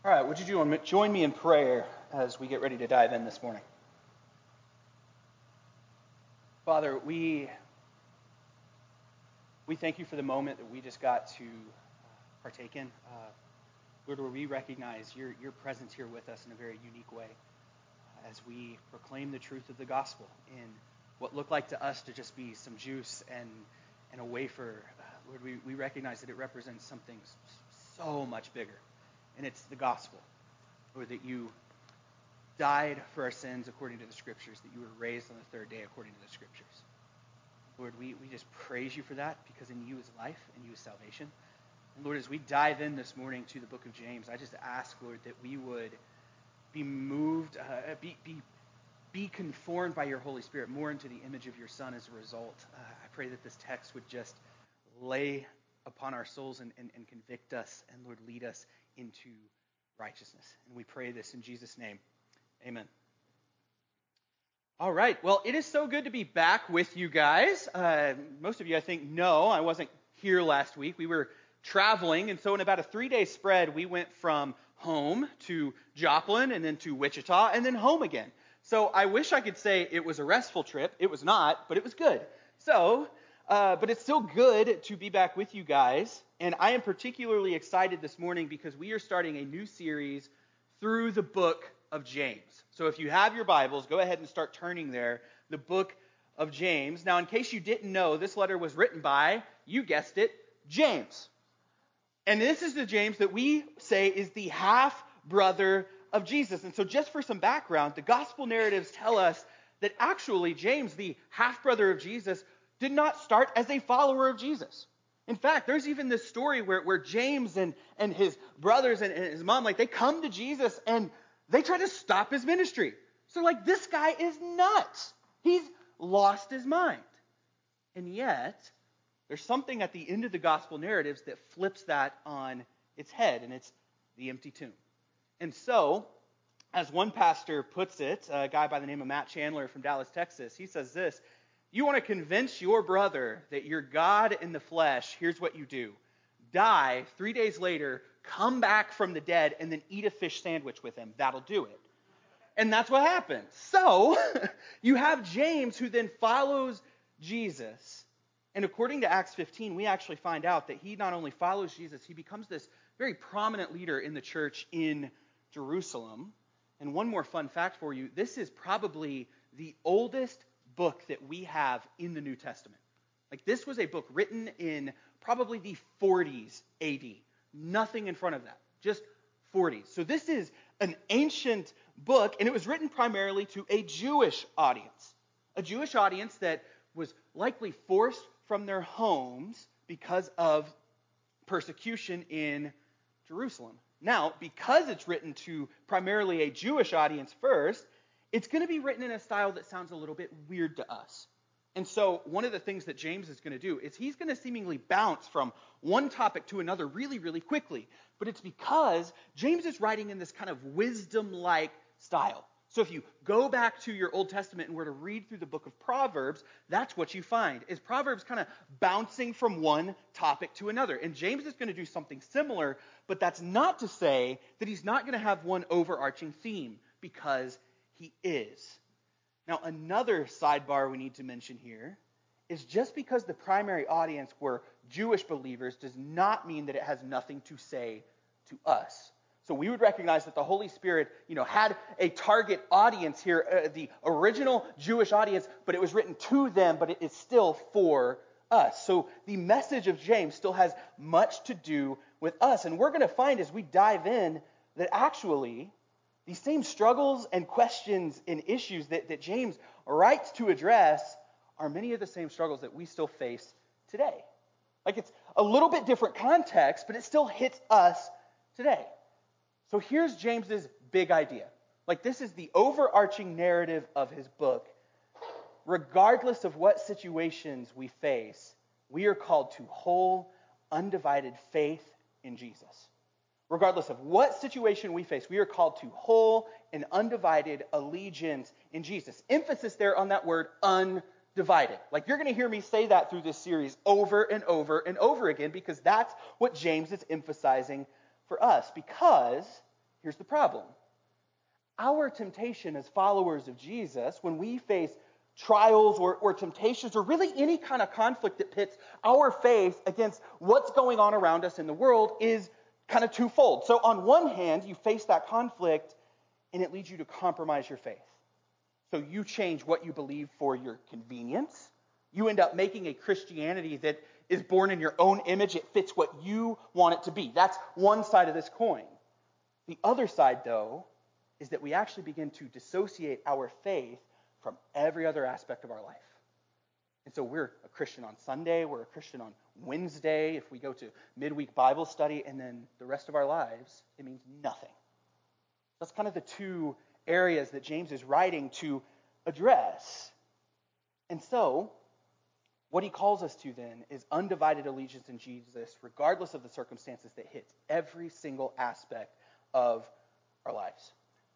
All right, would you join me in prayer as we get ready to dive in this morning? Father, we thank you for the moment that we just got to partake in. Lord, where we recognize your presence here with us in a very unique way as we proclaim the truth of the gospel in what looked like to us to just be some juice and a wafer. Lord, we recognize that it represents something so much bigger, and it's the gospel. Lord, that you died for our sins according to the scriptures, that you were raised on the third day according to the scriptures. Lord, we just praise you for that, because in you is life and you is salvation. And Lord, as we dive in this morning to the book of James, I just ask, Lord, that we would be moved, be conformed by your Holy Spirit more into the image of your Son as a result. I pray that this text would just lay upon our souls and convict us, and Lord, lead us into righteousness. And we pray this in Jesus' name. Amen. All right. Well, it is so good to be back with you guys. Most of you, I think, know I wasn't here last week. We were traveling, and so in about a 3-day spread, we went from home to Joplin, and then to Wichita, and then home again. So I wish I could say it was a restful trip. It was not, but it was good. So, but it's still good to be back with you guys. And I am particularly excited this morning because we are starting a new series through the book of James. So if you have your Bibles, go ahead and start turning there, the book of James. Now, in case you didn't know, this letter was written by, you guessed it, James. And this is the James that we say is the half-brother of Jesus. And so just for some background, the gospel narratives tell us that actually James, the half-brother of Jesus, did not start as a follower of Jesus. In fact, there's even this story where James and his brothers and his mom, they come to Jesus and they try to stop his ministry. So this guy is nuts. He's lost his mind. And yet, there's something at the end of the gospel narratives that flips that on its head, and it's the empty tomb. And so, as one pastor puts it, a guy by the name of Matt Chandler from Dallas, Texas, he says this: you want to convince your brother that you're God in the flesh, here's what you do. Die, 3 days later, come back from the dead, and then eat a fish sandwich with him. That'll do it. And that's what happened. So, you have James, who then follows Jesus. And according to Acts 15, we actually find out that he not only follows Jesus, he becomes this very prominent leader in the church in Jerusalem. And one more fun fact for you, this is probably the oldest book that we have in the New Testament. This was a book written in probably the 40s AD. Nothing in front of that. Just 40s. So this is an ancient book, and it was written primarily to a Jewish audience. A Jewish audience that was likely forced from their homes because of persecution in Jerusalem. Now, because it's written to primarily a Jewish audience first, it's going to be written in a style that sounds a little bit weird to us. And so one of the things that James is going to do is he's going to seemingly bounce from one topic to another really, really quickly. But it's because James is writing in this kind of wisdom-like style. So if you go back to your Old Testament and were to read through the book of Proverbs, that's what you find, is Proverbs kind of bouncing from one topic to another. And James is going to do something similar, but that's not to say that he's not going to have one overarching theme, because he is. Now, another sidebar we need to mention here is just because the primary audience were Jewish believers does not mean that it has nothing to say to us. So we would recognize that the Holy Spirit, had a target audience here, the original Jewish audience, but it was written to them, but it is still for us. So the message of James still has much to do with us. And we're going to find as we dive in that actually these same struggles and questions and issues that James writes to address are many of the same struggles that we still face today. It's a little bit different context, but it still hits us today. So here's James's big idea. This is the overarching narrative of his book. Regardless of what situations we face, we are called to whole, undivided faith in Jesus. Regardless of what situation we face, we are called to whole and undivided allegiance in Jesus. Emphasis there on that word undivided. You're going to hear me say that through this series over and over and over again, because that's what James is emphasizing for us. Because here's the problem. Our temptation as followers of Jesus, when we face trials or temptations or really any kind of conflict that pits our faith against what's going on around us in the world, is kind of twofold. So on one hand, you face that conflict and it leads you to compromise your faith. So you change what you believe for your convenience. You end up making a Christianity that is born in your own image. It fits what you want it to be. That's one side of this coin. The other side, though, is that we actually begin to dissociate our faith from every other aspect of our life. And so we're a Christian on Sunday, we're a Christian on Wednesday, if we go to midweek Bible study, and then the rest of our lives, it means nothing. That's kind of the two areas that James is writing to address. And so, what he calls us to then is undivided allegiance in Jesus, regardless of the circumstances, that hits every single aspect of our lives.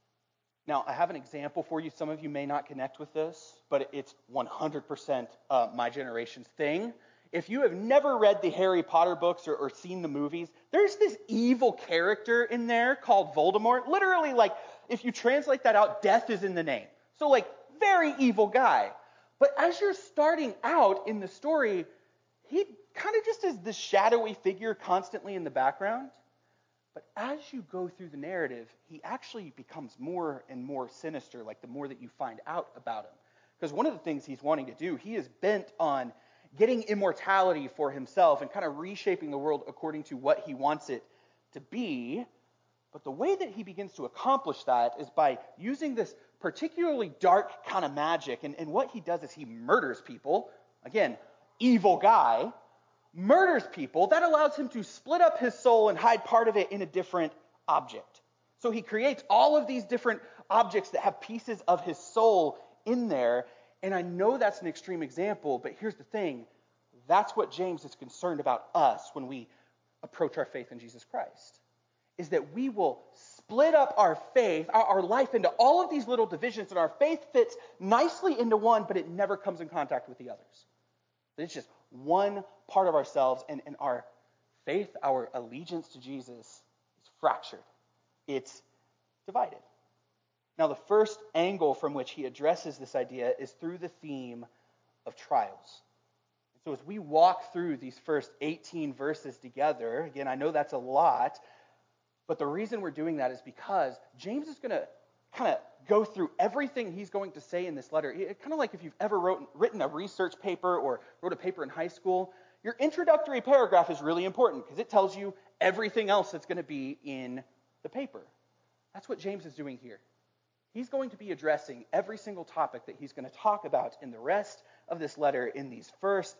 Now, I have an example for you. Some of you may not connect with this, but it's 100% my generation's thing. If you have never read the Harry Potter books or seen the movies, there's this evil character in there called Voldemort. Literally, like, if you translate that out, death is in the name. So, like, very evil guy. But as you're starting out in the story, he kind of just is this shadowy figure constantly in the background. But as you go through the narrative, he actually becomes more and more sinister, like the more that you find out about him. Because one of the things he's wanting to do, he is bent on getting immortality for himself and kind of reshaping the world according to what he wants it to be. But the way that he begins to accomplish that is by using this particularly dark kind of magic. And what he does is he murders people. Again, evil guy. Murders people. That allows him to split up his soul and hide part of it in a different object. So he creates all of these different objects that have pieces of his soul in there. And I know that's an extreme example, but here's the thing. That's what James is concerned about us when we approach our faith in Jesus Christ. Is that we will split up our faith, our life, into all of these little divisions, and our faith fits nicely into one, but it never comes in contact with the others. It's just one part of ourselves, and our faith, our allegiance to Jesus, is fractured. It's divided. Now, the first angle from which he addresses this idea is through the theme of trials. So as we walk through these first 18 verses together, again, I know that's a lot, but the reason we're doing that is because James is going to kind of go through everything he's going to say in this letter. Kind of like if you've ever written a research paper or wrote a paper in high school, your introductory paragraph is really important because it tells you everything else that's going to be in the paper. That's what James is doing here. He's going to be addressing every single topic that he's going to talk about in the rest of this letter in these first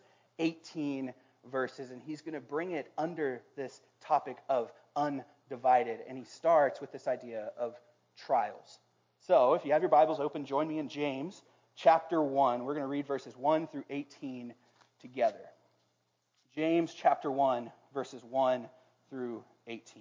18 verses, and he's going to bring it under this topic of undivided. And he starts with this idea of trials. So if you have your Bibles open, join me in James chapter 1. We're going to read verses 1 through 18 together. James chapter 1, verses 1 through 18.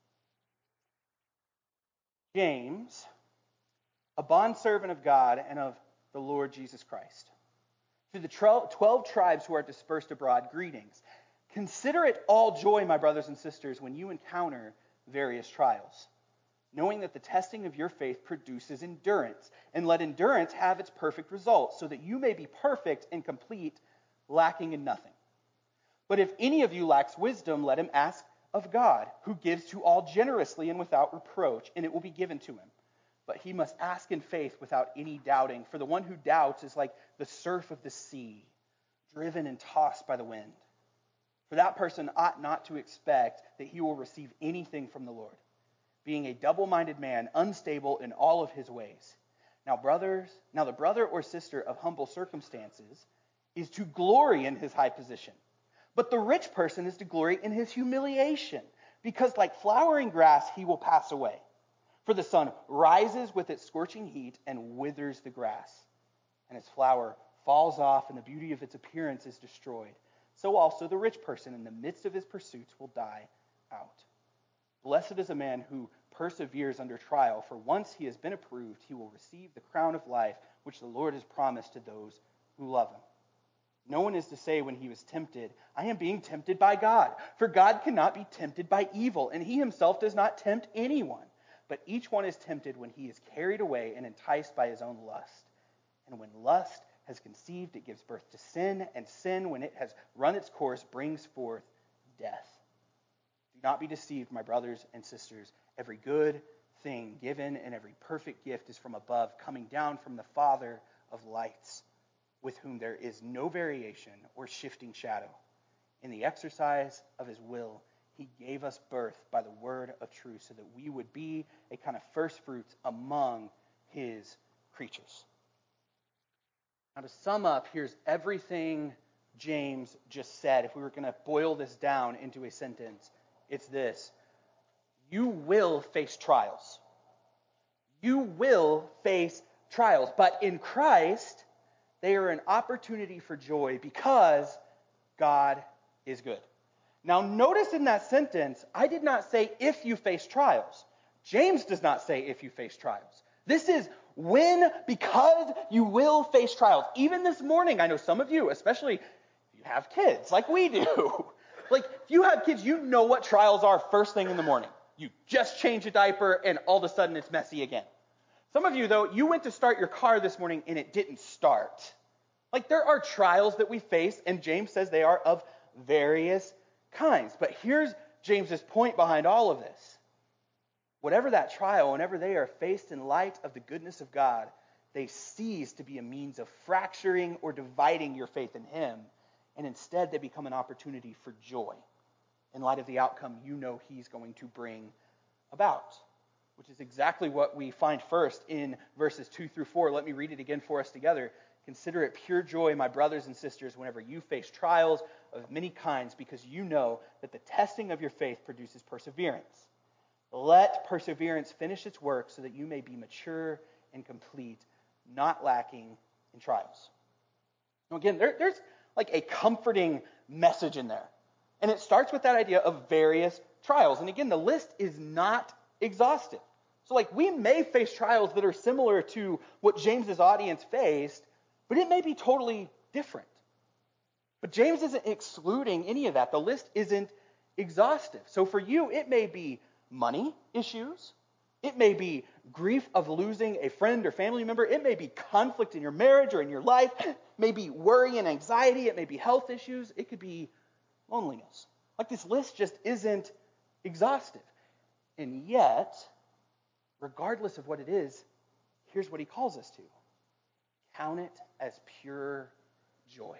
James, a bondservant of God and of the Lord Jesus Christ, to the 12 tribes who are dispersed abroad, greetings. Consider it all joy, my brothers and sisters, when you encounter various trials, knowing that the testing of your faith produces endurance, and let endurance have its perfect result, so that you may be perfect and complete, lacking in nothing. But if any of you lacks wisdom, let him ask of God, who gives to all generously and without reproach, and it will be given to him. But he must ask in faith without any doubting, for the one who doubts is like the surf of the sea, driven and tossed by the wind. For that person ought not to expect that he will receive anything from the Lord, being a double-minded man, unstable in all of his ways. Now the brother or sister of humble circumstances is to glory in his high position, but the rich person is to glory in his humiliation, because like flowering grass he will pass away. For the sun rises with its scorching heat and withers the grass, and its flower falls off, and the beauty of its appearance is destroyed. So also the rich person in the midst of his pursuits will die out. Blessed is a man who perseveres under trial, for once he has been approved, he will receive the crown of life which the Lord has promised to those who love him. No one is to say when he was tempted, I am being tempted by God. For God cannot be tempted by evil, and he himself does not tempt anyone. But each one is tempted when he is carried away and enticed by his own lust. And when lust has conceived, it gives birth to sin, and sin, when it has run its course, brings forth death. Do not be deceived, my brothers and sisters. Every good thing given and every perfect gift is from above, coming down from the Father of lights, with whom there is no variation or shifting shadow. In the exercise of his will, he gave us birth by the word of truth, so that we would be a kind of first fruits among his creatures. Now, to sum up, here's everything James just said. If we were going to boil this down into a sentence, it's this: you will face trials. You will face trials. But in Christ, they are an opportunity for joy because God is good. Now, notice in that sentence, I did not say if you face trials. James does not say if you face trials. This is when, because you will face trials. Even this morning, I know some of you, especially if you have kids like we do. Like, if you have kids, you know what trials are first thing in the morning. You just change a diaper and all of a sudden it's messy again. Some of you, though, you went to start your car this morning and it didn't start. Like, there are trials that we face, and James says they are of various kinds. But here's James's point behind all of this. Whatever that trial, whenever they are faced in light of the goodness of God, they cease to be a means of fracturing or dividing your faith in him, and instead they become an opportunity for joy in light of the outcome you know he's going to bring about, which is exactly what we find first in verses 2 through 4. Let me read it again for us together. Consider it pure joy, my brothers and sisters, whenever you face trials of many kinds, because you know that the testing of your faith produces perseverance. Let perseverance finish its work so that you may be mature and complete, not lacking in trials. Now again, there's like a comforting message in there. And it starts with that idea of various trials. And again, the list is not exhaustive. So like, we may face trials that are similar to what James's audience faced, but it may be totally different. But James isn't excluding any of that. The list isn't exhaustive. So for you, it may be money issues. It may be grief of losing a friend or family member. It may be conflict in your marriage or in your life. It may be worry and anxiety. It may be health issues. It could be loneliness. Like, this list just isn't exhaustive. And yet, regardless of what it is, here's what he calls us to. Count it as pure joy.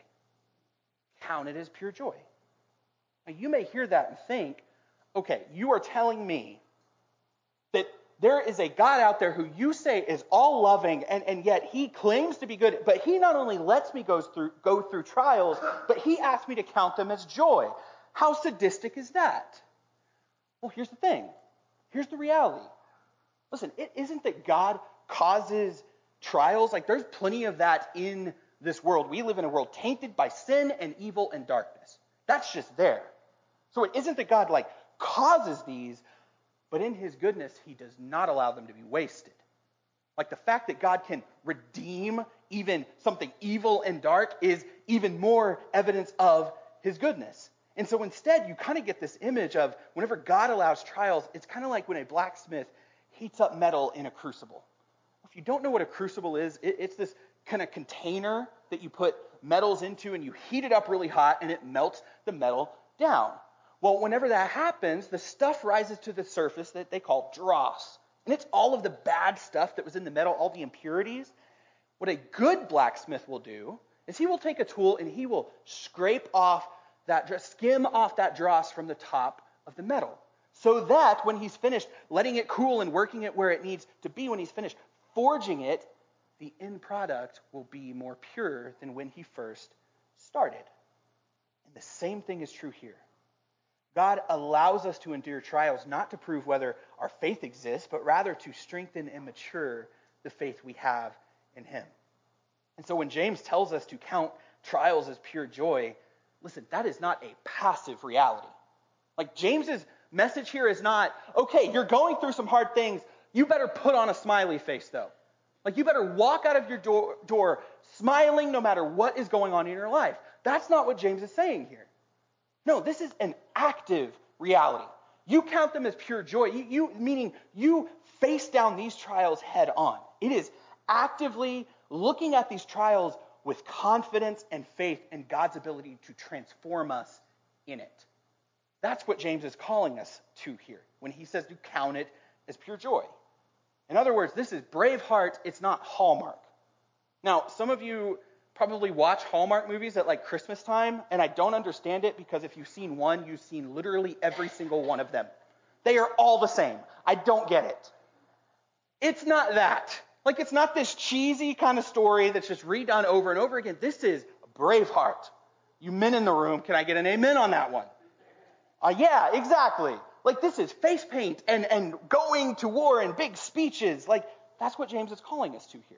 Count it as pure joy. Now, you may hear that and think, okay, you are telling me that there is a God out there who you say is all loving, and yet he claims to be good, but he not only lets me go through trials, but he asks me to count them as joy. How sadistic is that? Well, here's the thing. Here's the reality. Listen, it isn't that God causes trials. Like, there's plenty of that in this world. We live in a world tainted by sin and evil and darkness. That's just there. So it isn't that God causes these, but in his goodness, he does not allow them to be wasted. Like, the fact that God can redeem even something evil and dark is even more evidence of his goodness. And so instead, you kind of get this image of whenever God allows trials, it's kind of like when a blacksmith heats up metal in a crucible. If you don't know what a crucible is, it's this kind of container that you put metals into, and you heat it up really hot, and it melts the metal down. Well, whenever that happens, the stuff rises to the surface that they call dross. And it's all of the bad stuff that was in the metal, all the impurities. What a good blacksmith will do is he will take a tool and he will skim off that dross from the top of the metal, so that when he's finished letting it cool and working it where it needs to be, when he's finished forging it, the end product will be more pure than when he first started. And the same thing is true here. God allows us to endure trials not to prove whether our faith exists, but rather to strengthen and mature the faith we have in him. And so when James tells us to count trials as pure joy, listen, that is not a passive reality. Like, James's message here is not, okay, you're going through some hard things, you better put on a smiley face, though. Like, you better walk out of your door smiling no matter what is going on in your life. That's not what James is saying here. No, this is an active reality. You count them as pure joy. Meaning you face down these trials head on. It is actively looking at these trials with confidence and faith in God's ability to transform us in it. That's what James is calling us to here when he says to count it as pure joy. In other words, this is Braveheart, it's not Hallmark. Now, some of you probably watch Hallmark movies at like Christmas time, and I don't understand it because if you've seen one, you've seen literally every single one of them. They are all the same. I don't get it. It's not that. Like, it's not this cheesy kind of story that's just redone over and over again. This is Braveheart. You men in the room, can I get an amen on that one? Yeah, exactly. Like, this is face paint and going to war and big speeches. Like, that's what James is calling us to here.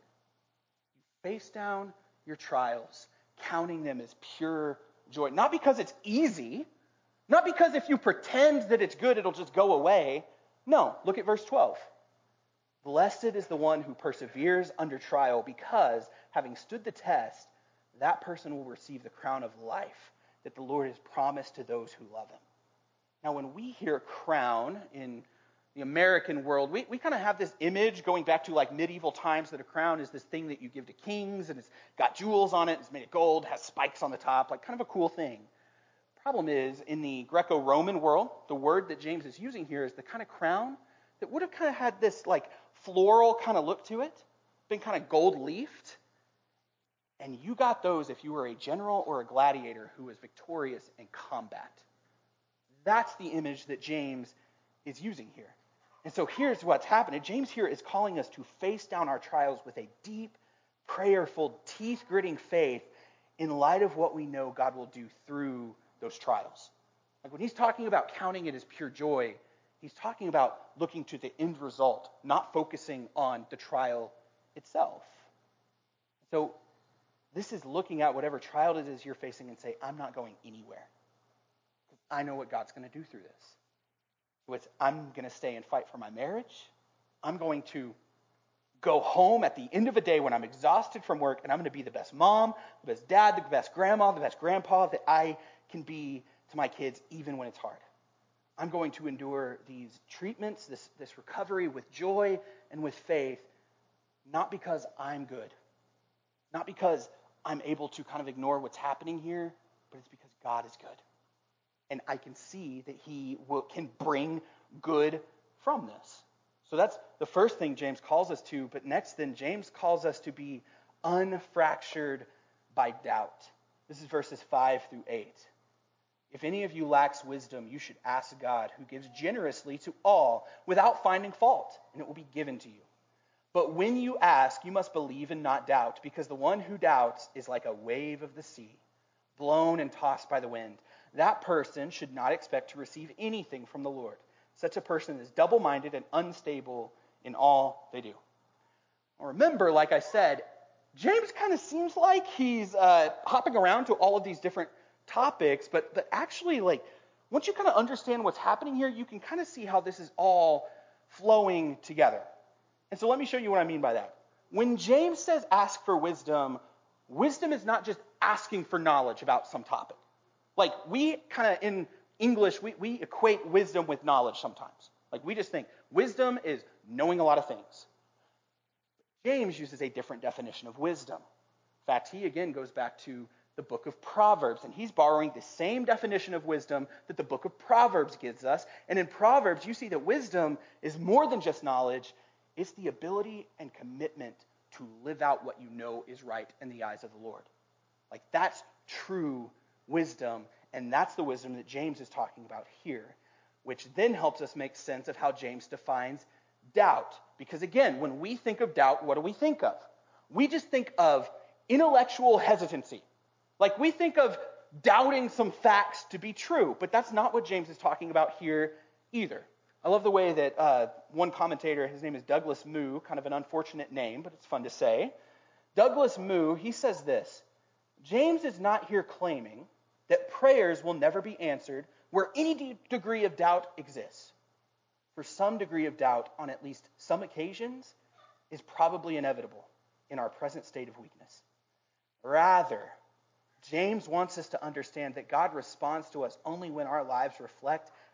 You face down your trials, counting them as pure joy. Not because it's easy. Not because if you pretend that it's good, it'll just go away. No, look at verse 12. Blessed is the one who perseveres under trial, because, having stood the test, that person will receive the crown of life that the Lord has promised to those who love him. Now, when we hear crown in the American world, we kind of have this image going back to like medieval times that a crown is this thing that you give to kings, and it's got jewels on it, it's made of gold, has spikes on the top, like kind of a cool thing. Problem is, in the Greco-Roman world, the word that James is using here is the kind of crown that would have kind of had this like floral kind of look to it, been kind of gold leafed. And you got those if you were a general or a gladiator who was victorious in combat. That's the image that James is using here. And so here's what's happening. James here is calling us to face down our trials with a deep, prayerful, teeth-gritting faith in light of what we know God will do through those trials. Like when he's talking about counting it as pure joy, he's talking about looking to the end result, not focusing on the trial itself. So this is looking at whatever trial it is you're facing and say, I'm not going anywhere. I know what God's going to do through this. So it's, I'm going to stay and fight for my marriage. I'm going to go home at the end of a day when I'm exhausted from work, and I'm going to be the best mom, the best dad, the best grandma, the best grandpa that I can be to my kids, even when it's hard. I'm going to endure these treatments, this recovery with joy and with faith, not because I'm good, not because I'm able to kind of ignore what's happening here, but it's because God is good. And I can see that he can bring good from this. So that's the first thing James calls us to. But next then, James calls us to be unfractured by doubt. This is verses 5 through 8. If any of you lacks wisdom, you should ask God, who gives generously to all without finding fault, and it will be given to you. But when you ask, you must believe and not doubt, because the one who doubts is like a wave of the sea, blown and tossed by the wind. That person should not expect to receive anything from the Lord. Such a person is double-minded and unstable in all they do. Now remember, like I said, James kind of seems like he's hopping around to all of these different topics, but actually, like, once you kind of understand what's happening here, you can kind of see how this is all flowing together. And so let me show you what I mean by that. When James says ask for wisdom, wisdom is not just asking for knowledge about some topic. Like, we kind of, in English, we equate wisdom with knowledge sometimes. Like, we just think wisdom is knowing a lot of things. James uses a different definition of wisdom. In fact, he again goes back to the book of Proverbs, and he's borrowing the same definition of wisdom that the book of Proverbs gives us. And in Proverbs, you see that wisdom is more than just knowledge. It's the ability and commitment to live out what you know is right in the eyes of the Lord. Like, that's true wisdom, and that's the wisdom that James is talking about here, which then helps us make sense of how James defines doubt. Because again, when we think of doubt, what do we think of? We just think of intellectual hesitancy. Like, we think of doubting some facts to be true, but that's not what James is talking about here either. I love the way that one commentator, his name is Douglas Moo, kind of an unfortunate name, but it's fun to say. Douglas Moo, he says this: James is not here claiming that prayers will never be answered where any degree of doubt exists. For some degree of doubt on at least some occasions is probably inevitable in our present state of weakness. Rather, James wants us to understand that God responds to us only when our lives reflect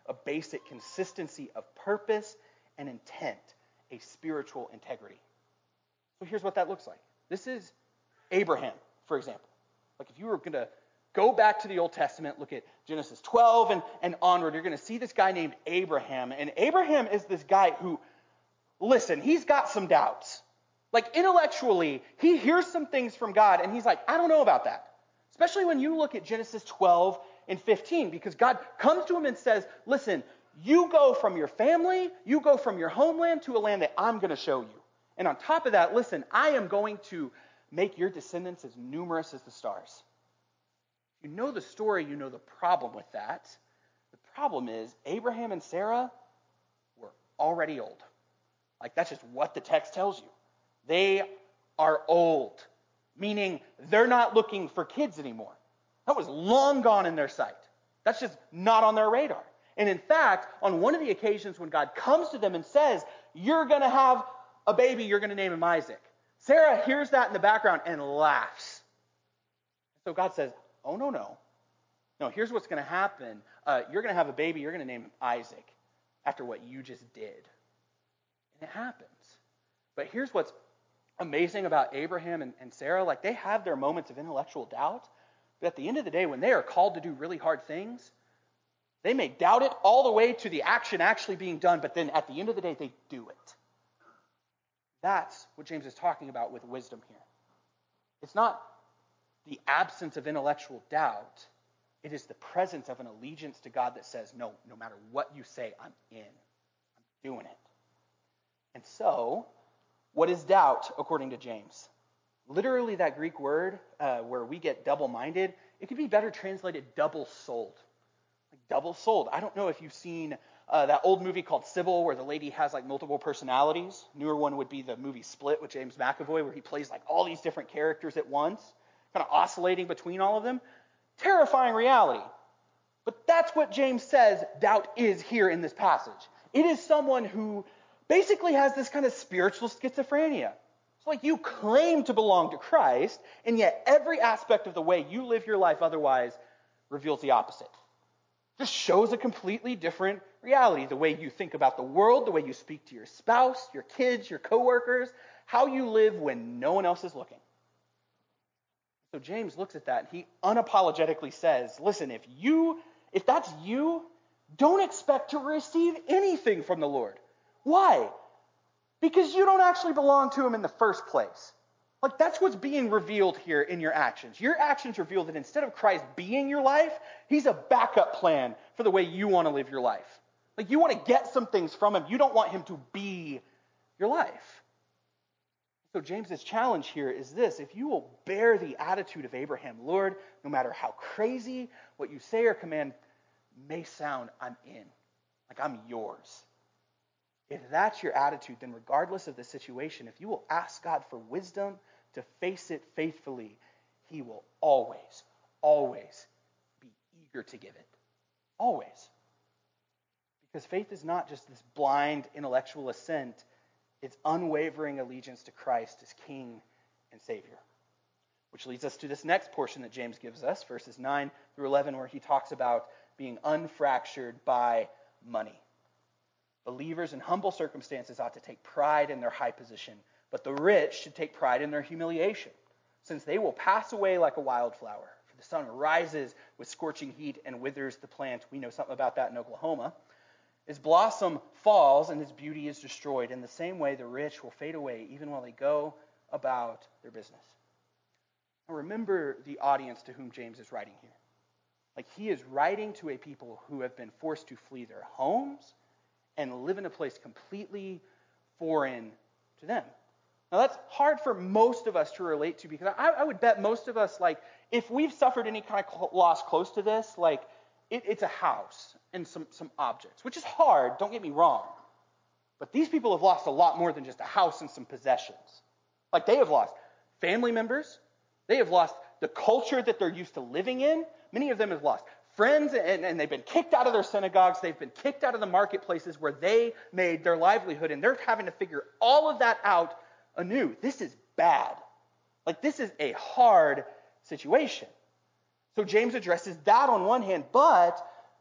a basic consistency of purpose and intent, a spiritual integrity. So here's what that looks like. This is Abraham, for example. Like if you were going to go back to the Old Testament, look at Genesis 12 and onward, you're going to see this guy named Abraham. And Abraham is this guy who, listen, he's got some doubts. Like intellectually, he hears some things from God and he's like, I don't know about that. Especially when you look at Genesis 12 and 15, because God comes to him and says, listen, you go from your family, you go from your homeland to a land that I'm going to show you. And on top of that, listen, I am going to make your descendants as numerous as the stars. You know the story, you know the problem with that. The problem is Abraham and Sarah were already old. Like that's just what the text tells you. They are old, meaning they're not looking for kids anymore. That was long gone in their sight. That's just not on their radar. And in fact, on one of the occasions when God comes to them and says, you're going to have a baby, you're going to name him Isaac, Sarah hears that in the background and laughs. So God says, oh, no. No, here's what's going to happen. You're going to have a baby, you're going to name him Isaac after what you just did. And it happens. But here's what's amazing about Abraham and Sarah. Like they have their moments of intellectual doubt. But at the end of the day, when they are called to do really hard things, they may doubt it all the way to the action actually being done. But then at the end of the day, they do it. That's what James is talking about with wisdom here. It's not the absence of intellectual doubt. It is the presence of an allegiance to God that says, no matter what you say, I'm in. I'm doing it. And so, what is doubt according to James? Literally that Greek word where we get double-minded, it could be better translated double-souled. Like double-souled. I don't know if you've seen that old movie called Sybil where the lady has like multiple personalities. Newer one would be the movie Split with James McAvoy where he plays like all these different characters at once, kind of oscillating between all of them. Terrifying reality. But that's what James says doubt is here in this passage. It is someone who basically has this kind of spiritual schizophrenia. It's like you claim to belong to Christ, and yet every aspect of the way you live your life otherwise reveals the opposite. Just shows a completely different reality. The way you think about the world, the way you speak to your spouse, your kids, your coworkers, how you live when no one else is looking. So James looks at that and he unapologetically says, listen, if that's you, don't expect to receive anything from the Lord. Why? Because you don't actually belong to him in the first place. Like that's what's being revealed here in your actions. Your actions reveal that instead of Christ being your life, he's a backup plan for the way you want to live your life. Like you want to get some things from him. You don't want him to be your life. So James's challenge here is this: if you will bear the attitude of Abraham, Lord, no matter how crazy what you say or command may sound, I'm in. Like I'm yours. If that's your attitude, then regardless of the situation, if you will ask God for wisdom to face it faithfully, he will always, always be eager to give it. Always. Because faith is not just this blind intellectual assent. It's unwavering allegiance to Christ as King and Savior. Which leads us to this next portion that James gives us, verses 9 through 11, where he talks about being unfractured by money. Believers in humble circumstances ought to take pride in their high position, but the rich should take pride in their humiliation, since they will pass away like a wildflower. For the sun rises with scorching heat and withers the plant. We know something about that in Oklahoma. Its blossom falls and its beauty is destroyed. In the same way, the rich will fade away even while they go about their business. Now remember the audience to whom James is writing here. Like he is writing to a people who have been forced to flee their homes and live in a place completely foreign to them. Now that's hard for most of us to relate to, because I would bet most of us, like, if we've suffered any kind of loss close to this, like, it's a house and some objects, which is hard, don't get me wrong. But these people have lost a lot more than just a house and some possessions. Like, they have lost family members. They have lost the culture that they're used to living in. Many of them have lost friends, and they've been kicked out of their synagogues. They've been kicked out of the marketplaces where they made their livelihood, and they're having to figure all of that out anew. This is bad. Like, this is a hard situation. So James addresses that on one hand, but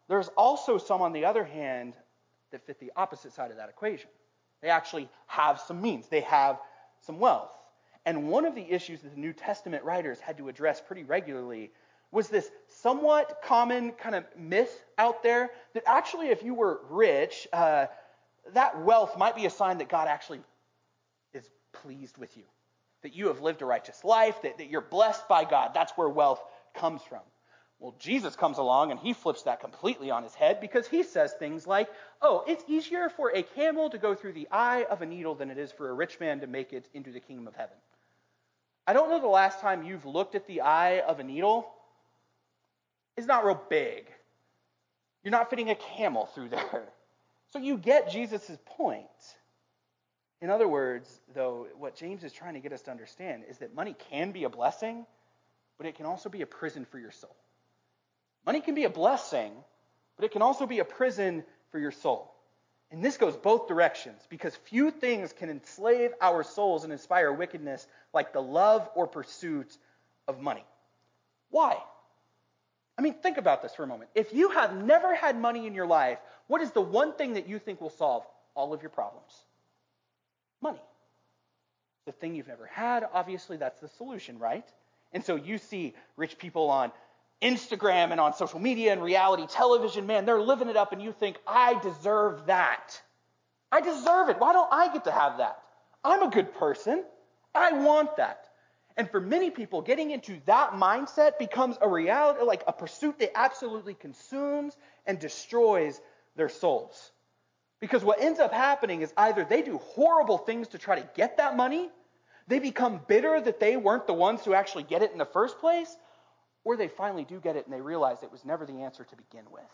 there's also some, on the other hand, that fit the opposite side of that equation. They actually have some means. They have some wealth. And one of the issues that the New Testament writers had to address pretty regularly was this somewhat common kind of myth out there that actually if you were rich, that wealth might be a sign that God actually is pleased with you, that you have lived a righteous life, that you're blessed by God. That's where wealth comes from. Well, Jesus comes along and he flips that completely on his head because he says things like, oh, it's easier for a camel to go through the eye of a needle than it is for a rich man to make it into the kingdom of heaven. I don't know the last time you've looked at the eye of a needle. It's not real big. You're not fitting a camel through there. So you get Jesus' point. In other words, though, what James is trying to get us to understand is that money can be a blessing, but it can also be a prison for your soul. Money can be a blessing, but it can also be a prison for your soul. And this goes both directions, because few things can enslave our souls and inspire wickedness like the love or pursuit of money. Why? I mean, think about this for a moment. If you have never had money in your life, what is the one thing that you think will solve all of your problems? Money. The thing you've never had, obviously that's the solution, right? And so you see rich people on Instagram and on social media and reality television, man, they're living it up, and you think, I deserve that. I deserve it. Why don't I get to have that? I'm a good person. I want that. And for many people, getting into that mindset becomes a reality, like a pursuit that absolutely consumes and destroys their souls. Because what ends up happening is either they do horrible things to try to get that money, they become bitter that they weren't the ones who actually get it in the first place, or they finally do get it and they realize it was never the answer to begin with.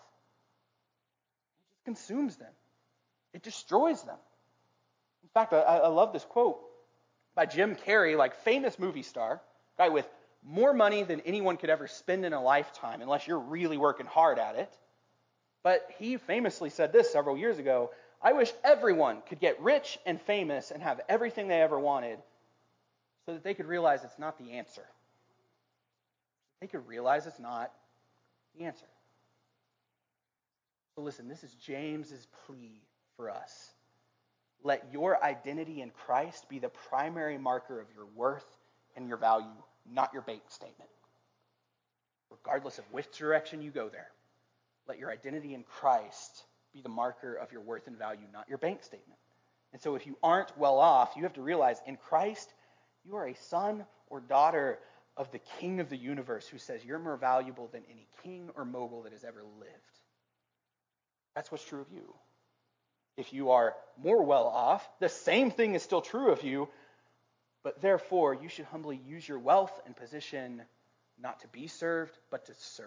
It just consumes them. It destroys them. In fact, I love this quote by Jim Carrey, like famous movie star, guy with more money than anyone could ever spend in a lifetime, unless you're really working hard at it. But he famously said this several years ago, I wish everyone could get rich and famous and have everything they ever wanted so that they could realize it's not the answer. They could realize it's not the answer. So listen, this is James's plea for us. Let your identity in Christ be the primary marker of your worth and your value, not your bank statement. Regardless of which direction you go there, let your identity in Christ be the marker of your worth and value, not your bank statement. And so if you aren't well off, you have to realize in Christ, you are a son or daughter of the King of the universe who says you're more valuable than any king or mogul that has ever lived. That's what's true of you. If you are more well off, the same thing is still true of you, but therefore you should humbly use your wealth and position not to be served, but to serve.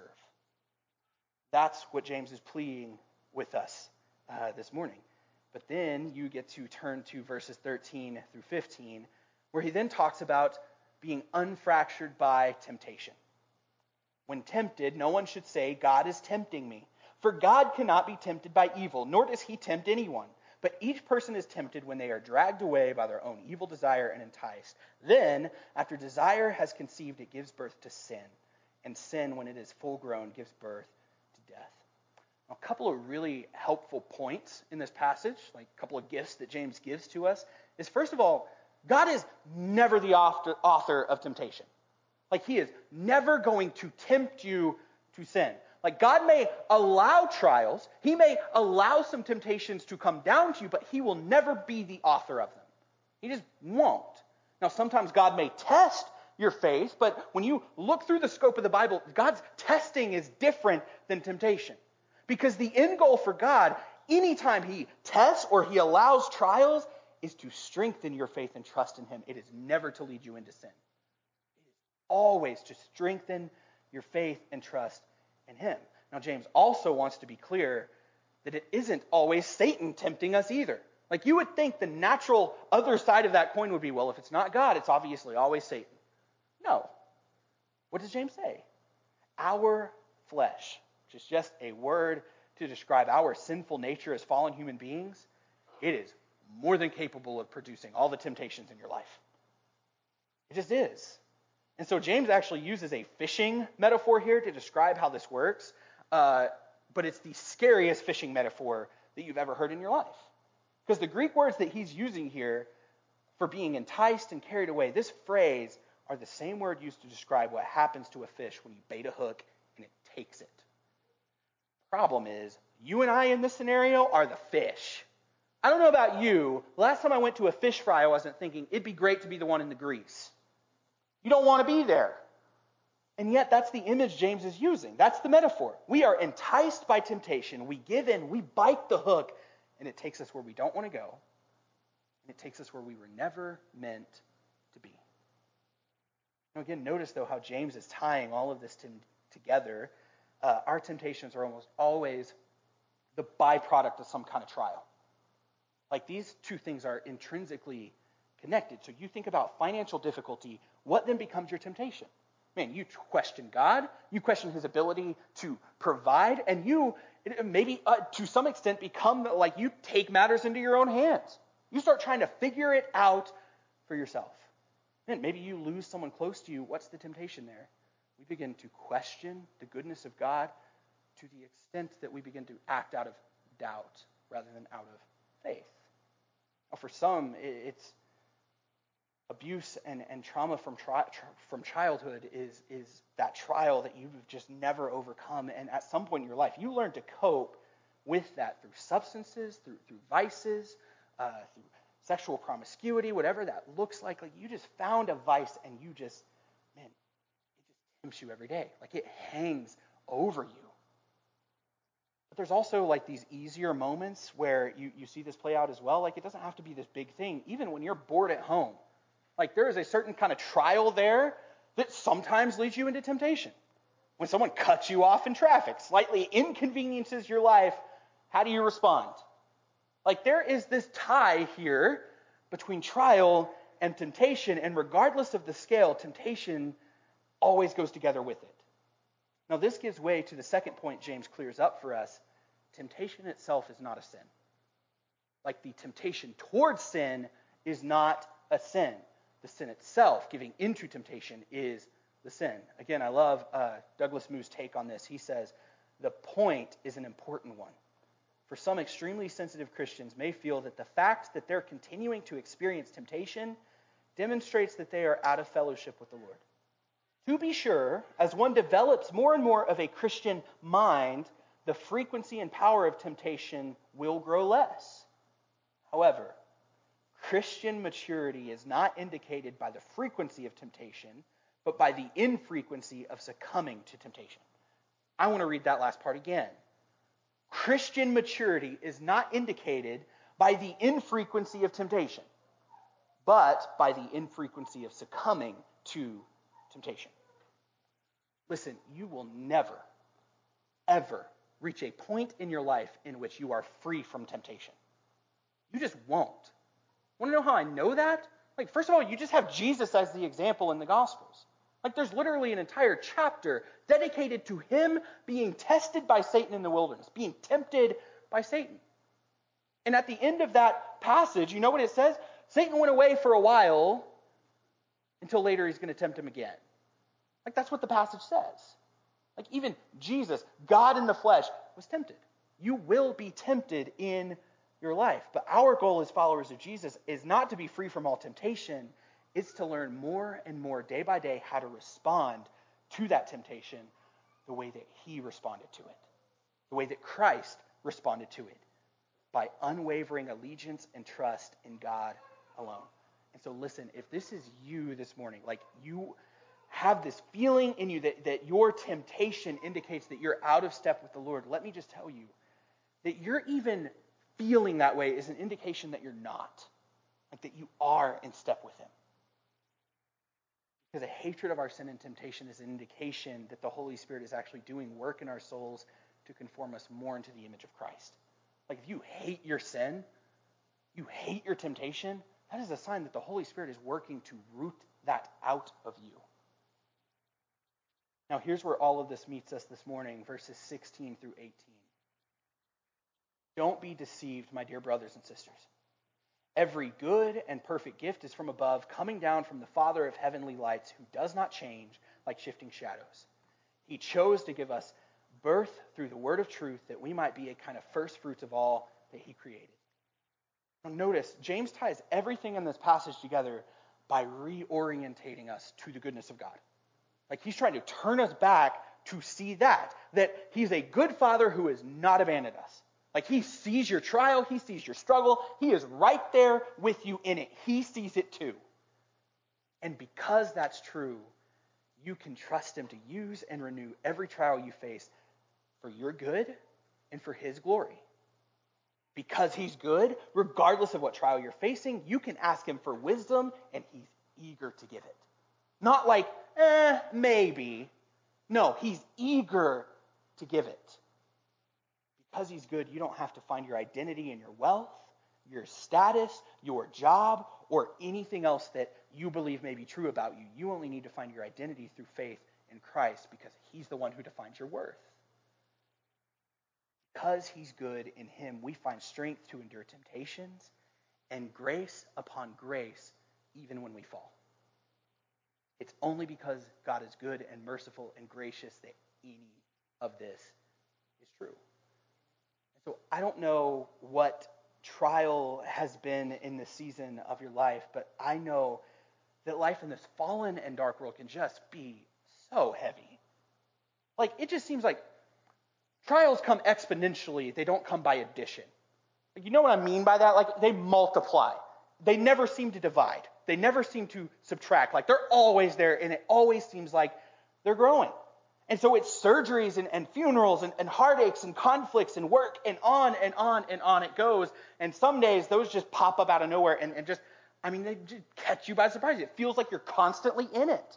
That's what James is pleading with us this morning. But then you get to turn to verses 13 through 15, where he then talks about being unfractured by temptation. When tempted, no one should say, God is tempting me. For God cannot be tempted by evil, nor does he tempt anyone. But each person is tempted when they are dragged away by their own evil desire and enticed. Then, after desire has conceived, it gives birth to sin. And sin, when it is full grown, gives birth to death. Now, a couple of really helpful points in this passage, like a couple of gifts that James gives to us, is first of all, God is never the author of temptation. Like, he is never going to tempt you to sin. Like, God may allow trials, he may allow some temptations to come down to you, but he will never be the author of them. He just won't. Now, sometimes God may test your faith, but when you look through the scope of the Bible, God's testing is different than temptation. Because the end goal for God, anytime he tests or he allows trials, is to strengthen your faith and trust in him. It is never to lead you into sin. It is always to strengthen your faith and trust in him. Now, James also wants to be clear that it isn't always Satan tempting us either. Like, you would think the natural other side of that coin would be, well, if it's not God, it's obviously always Satan. No. What does James say? Our flesh, which is just a word to describe our sinful nature as fallen human beings, it is more than capable of producing all the temptations in your life. It just is. And so James actually uses a fishing metaphor here to describe how this works. but it's the scariest fishing metaphor that you've ever heard in your life. Because the Greek words that he's using here for being enticed and carried away, this phrase are the same word used to describe what happens to a fish when you bait a hook and it takes it. Problem is, you and I in this scenario are the fish. I don't know about you. Last time I went to a fish fry, I wasn't thinking, it'd be great to be the one in the grease. You don't want to be there. And yet that's the image James is using. That's the metaphor. We are enticed by temptation. We give in, we bite the hook, and it takes us where we don't want to go. And it takes us where we were never meant to be. Now again, notice though how James is tying all of this together. Our temptations are almost always the byproduct of some kind of trial. Like these two things are intrinsically connected. So you think about financial difficulty, what then becomes your temptation? Man, you question God, you question his ability to provide, and you maybe to some extent become like you take matters into your own hands. You start trying to figure it out for yourself. Man, maybe you lose someone close to you. What's the temptation there? We begin to question the goodness of God to the extent that we begin to act out of doubt rather than out of faith. Now, for some, it's abuse and trauma from childhood is that trial that you've just never overcome. And at some point in your life, you learn to cope with that through substances, through vices, through sexual promiscuity, whatever that looks like. Like you just found a vice and you just, man, it just tempts you every day. Like it hangs over you. But there's also like these easier moments where you see this play out as well. Like it doesn't have to be this big thing. Even when you're bored at home, like there is a certain kind of trial there that sometimes leads you into temptation. When someone cuts you off in traffic, slightly inconveniences your life, how do you respond? Like there is this tie here between trial and temptation, and regardless of the scale, temptation always goes together with it. Now this gives way to the second point James clears up for us. Temptation itself is not a sin. Like the temptation towards sin is not a sin. The sin itself, giving into temptation, is the sin. Again, I love Douglas Moo's take on this. He says, the point is an important one. For some extremely sensitive Christians may feel that the fact that they're continuing to experience temptation demonstrates that they are out of fellowship with the Lord. To be sure, as one develops more and more of a Christian mind, the frequency and power of temptation will grow less. However, Christian maturity is not indicated by the frequency of temptation, but by the infrequency of succumbing to temptation. I want to read that last part again. Christian maturity is not indicated by the infrequency of temptation, but by the infrequency of succumbing to temptation. Listen, you will never, ever reach a point in your life in which you are free from temptation. You just won't. Want to know how I know that? Like, first of all, you just have Jesus as the example in the Gospels. Like, there's literally an entire chapter dedicated to him being tested by Satan in the wilderness, being tempted by Satan. And at the end of that passage, you know what it says? Satan went away for a while until later he's going to tempt him again. Like, that's what the passage says. Like, even Jesus, God in the flesh, was tempted. You will be tempted in your life. But our goal as followers of Jesus is not to be free from all temptation. It's to learn more and more day by day how to respond to that temptation the way that he responded to it, the way that Christ responded to it, by unwavering allegiance and trust in God alone. And so listen, if this is you this morning, like you have this feeling in you that your temptation indicates that you're out of step with the Lord, let me just tell you that you're even feeling that way is an indication that you're not, like that you are in step with him. Because a hatred of our sin and temptation is an indication that the Holy Spirit is actually doing work in our souls to conform us more into the image of Christ. Like if you hate your sin, you hate your temptation, that is a sign that the Holy Spirit is working to root that out of you. Now here's where all of this meets us this morning, verses 16 through 18. Don't be deceived, my dear brothers and sisters. Every good and perfect gift is from above, coming down from the Father of heavenly lights, who does not change like shifting shadows. He chose to give us birth through the word of truth, that we might be a kind of first fruits of all that he created. Now notice, James ties everything in this passage together by reorientating us to the goodness of God. Like he's trying to turn us back to see that he's a good father who has not abandoned us. Like he sees your trial, he sees your struggle, he is right there with you in it. He sees it too. And because that's true, you can trust him to use and renew every trial you face for your good and for his glory. Because he's good, regardless of what trial you're facing, you can ask him for wisdom, and he's eager to give it. Not like, maybe. No, he's eager to give it. Because he's good, you don't have to find your identity in your wealth, your status, your job, or anything else that you believe may be true about you. You only need to find your identity through faith in Christ, because he's the one who defines your worth. Because he's good, in him we find strength to endure temptations and grace upon grace even when we fall. It's only because God is good and merciful and gracious that any of this is true. And so I don't know what trial has been in this season of your life, but I know that life in this fallen and dark world can just be so heavy. Like, it just seems like trials come exponentially. They don't come by addition. You know what I mean by that? Like, they multiply. They never seem to divide. They never seem to subtract. Like, they're always there, and it always seems like they're growing. And so it's surgeries and funerals and heartaches and conflicts and work and on and on and on it goes. And some days those just pop up out of nowhere and just, they just catch you by surprise. It feels like you're constantly in it.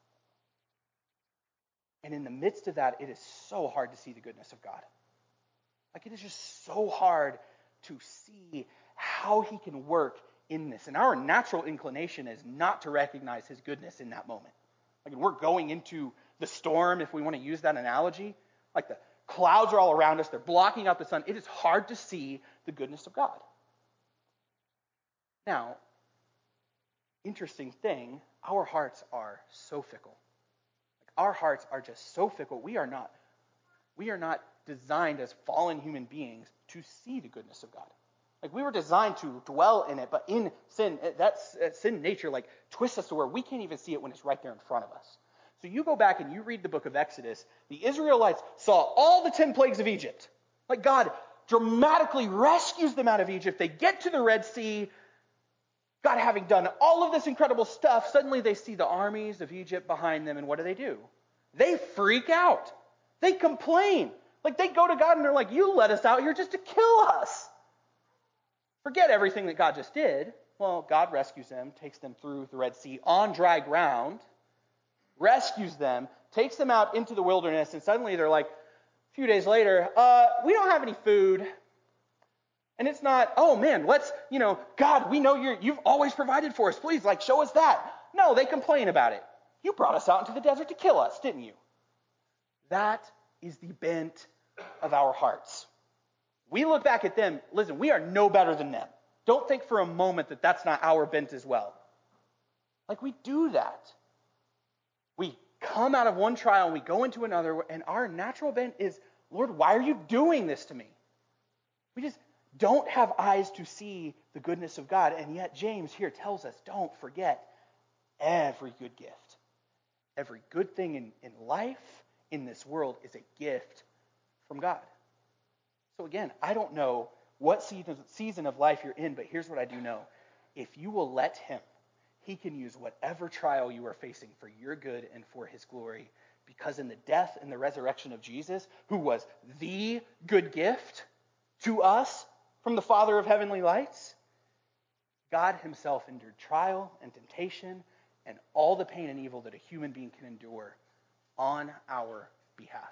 And in the midst of that, it is so hard to see the goodness of God. Like, it is just so hard to see how he can work in this. And our natural inclination is not to recognize his goodness in that moment. Like, we're going into the storm, if we want to use that analogy. Like, the clouds are all around us. They're blocking out the sun. It is hard to see the goodness of God. Now, interesting thing, our hearts are so fickle. Our hearts are just so fickle. We are not designed as fallen human beings to see the goodness of God. Like, we were designed to dwell in it, but in sin, that's sin nature, like, twists us to where we can't even see it when it's right there in front of us. So you go back and you read the book of Exodus, the Israelites saw all the 10 plagues of Egypt. Like, God dramatically rescues them out of Egypt. They get to the Red Sea. God, having done all of this incredible stuff, suddenly they see the armies of Egypt behind them, and what do? They freak out. They complain. Like, they go to God and they're like, you let us out here just to kill us. Forget everything that God just did. Well, God rescues them, takes them through the Red Sea on dry ground, rescues them, takes them out into the wilderness, and suddenly they're like, a few days later, we don't have any food. And it's not, oh man, God, we know you've always provided for us. Please, show us that. No, they complain about it. You brought us out into the desert to kill us, didn't you? That is the bent of our hearts. We look back at them, listen, we are no better than them. Don't think for a moment that that's not our bent as well. Like, we do that. We come out of one trial and we go into another, and our natural bent is, Lord, why are you doing this to me? We just don't have eyes to see the goodness of God. And yet James here tells us, don't forget every good gift. Every good thing in life, in this world, is a gift from God. So again, I don't know what season of life you're in, but here's what I do know. If you will let him, he can use whatever trial you are facing for your good and for his glory. Because in the death and the resurrection of Jesus, who was the good gift to us from the Father of heavenly lights, God himself endured trial and temptation and all the pain and evil that a human being can endure on our behalf.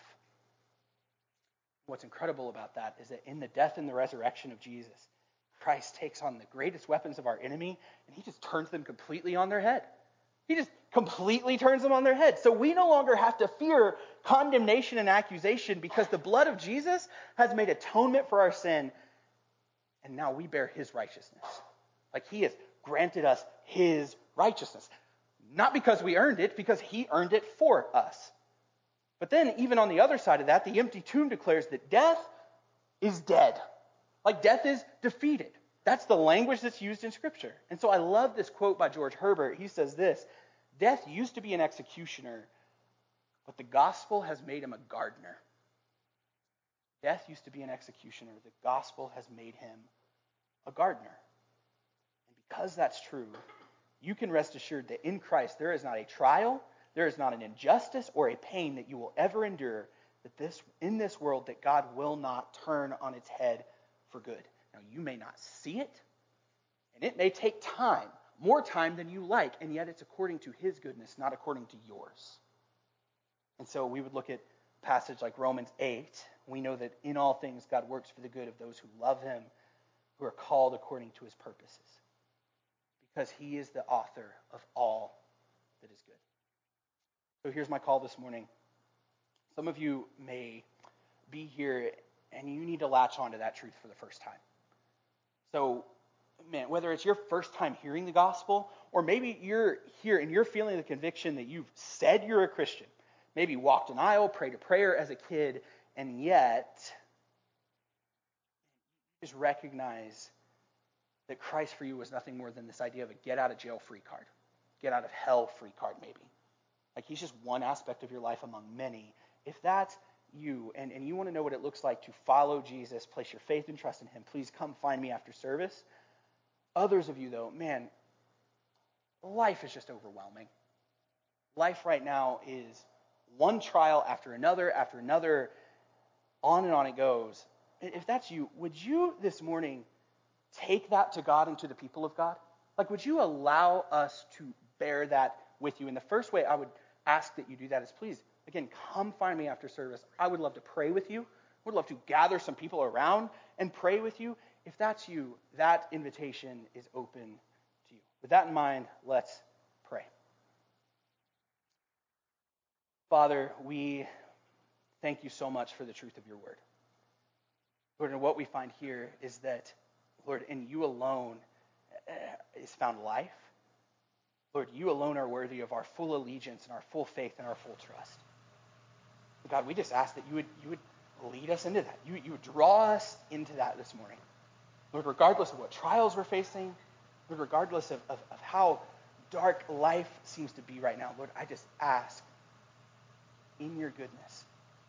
What's incredible about that is that in the death and the resurrection of Jesus, Christ takes on the greatest weapons of our enemy, and he just turns them completely on their head. He just completely turns them on their head. So we no longer have to fear condemnation and accusation, because the blood of Jesus has made atonement for our sin, and now we bear his righteousness. Like, he has granted us his righteousness. Not because we earned it, because he earned it for us. But then, even on the other side of that, the empty tomb declares that death is dead. Like death is defeated. That's the language that's used in Scripture. And so I love this quote by George Herbert. He says this: "Death used to be an executioner, but the gospel has made him a gardener." Death used to be an executioner. The gospel has made him a gardener. And because that's true, you can rest assured that in Christ there is not a trial, there is not an injustice or a pain that you will ever endure in this world that God will not turn on its head for good. Now, you may not see it, and it may take time, more time than you like, and yet it's according to his goodness, not according to yours. And so we would look at a passage like Romans 8. We know that in all things God works for the good of those who love him, who are called according to his purposes, because he is the author of all that is good. So here's my call this morning. Some of you may be here and you need to latch onto that truth for the first time. So, man, whether it's your first time hearing the gospel, or maybe you're here and you're feeling the conviction that you've said you're a Christian, maybe walked an aisle, prayed a prayer as a kid, and yet you just recognize that Christ for you was nothing more than this idea of a get out of jail free card, get out of hell free card maybe. Like he's just one aspect of your life among many. If that's you, and you want to know what it looks like to follow Jesus, place your faith and trust in him, please come find me after service. Others of you, though, man, life is just overwhelming. Life right now is one trial after another, on and on it goes. If that's you, would you this morning take that to God and to the people of God? Like, would you allow us to bear that with you? And the first way I would ask that you do that is please, again, come find me after service. I would love to pray with you. I would love to gather some people around and pray with you. If that's you, that invitation is open to you. With that in mind, let's pray. Father, we thank you so much for the truth of your word. Lord, and what we find here is that, Lord, in you alone is found life. Lord, you alone are worthy of our full allegiance and our full faith and our full trust. God, we just ask that you would lead us into that. You would draw us into that this morning. Lord, regardless of what trials we're facing, Lord, regardless of how dark life seems to be right now, Lord, I just ask in your goodness,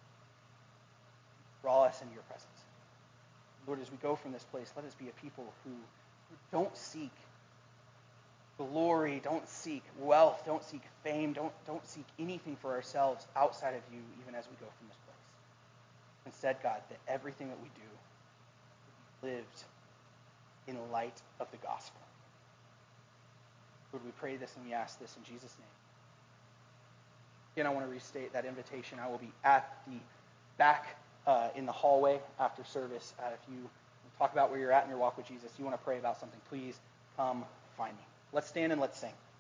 draw us into your presence. Lord, as we go from this place, let us be a people who don't seek glory, don't seek wealth, don't seek fame, don't seek anything for ourselves outside of you, even as we go from this place. Instead, God, that everything that we do would be lived in light of the gospel. Lord, we pray this and we ask this in Jesus' name. Again, I want to restate that invitation. I will be at the back in the hallway after service. If you talk about where you're at in your walk with Jesus, you want to pray about something, please come find me. Let's stand and let's sing.